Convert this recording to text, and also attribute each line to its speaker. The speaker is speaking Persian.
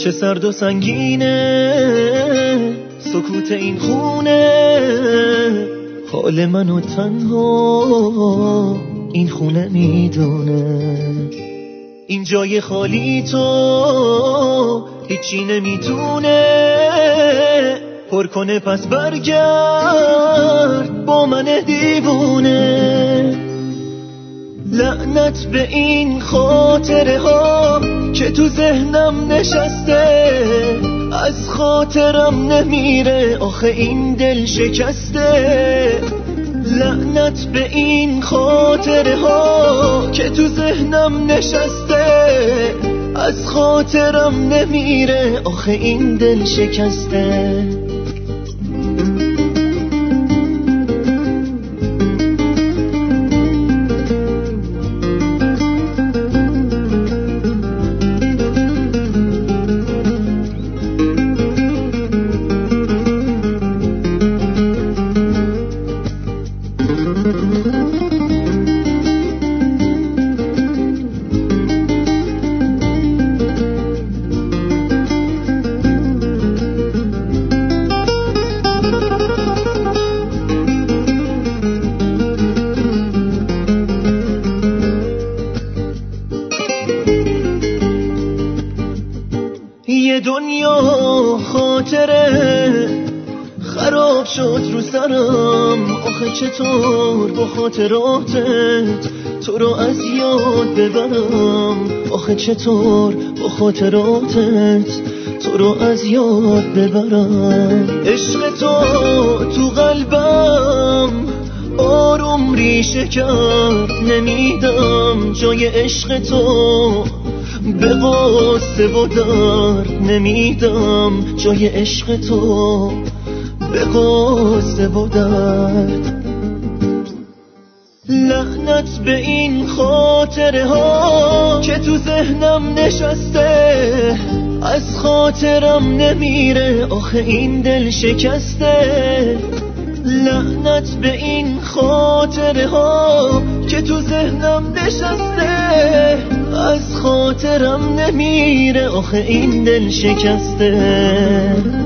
Speaker 1: چه سرد و سنگینه سکوت این خونه، حال منو تنها این خونه میدونه. این جای خالی تو هیچی نمیتونه پر کنه، پس برگرد با من دیوونه. لعنت به این خاطره ها که تو ذهنم نشسته، از خاطرم نمیره آخه این دل شکسته. لعنت به این خاطره ها که تو ذهنم نشسته، از خاطرم نمیره آخه این دل شکسته. یه دنیا خاطره خراب شد رو سرم، آخه چطور با خاطراتت تو رو از یاد ببرم، آخه چطور با خاطراتت تو رو از یاد ببرم. عشق تو قلبم آروم ریشه کرد، نمیدم جای عشق تو به قصه و درد، نمیدم جای عشق تو به قصه و درد. لعنت به این خاطره ها که تو ذهنم نشسته، از خاطرم نمیره آخه این دل شکسته. لعنت به این خاطره ها که تو ذهنم نشسته، از خاطرم نمیره آخه این دل شکسته.